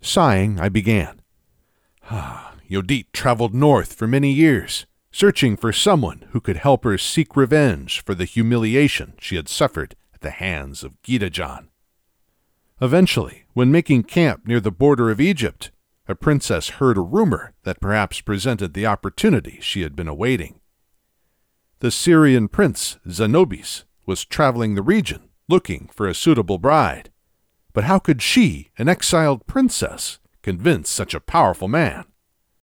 Sighing, I began. Yodit traveled north for many years, searching for someone who could help her seek revenge for the humiliation she had suffered at the hands of Gitajan. Eventually, when making camp near the border of Egypt, a princess heard a rumor that perhaps presented the opportunity she had been awaiting. The Syrian prince Zenobis was traveling the region looking for a suitable bride. But how could she, an exiled princess, convince such a powerful man?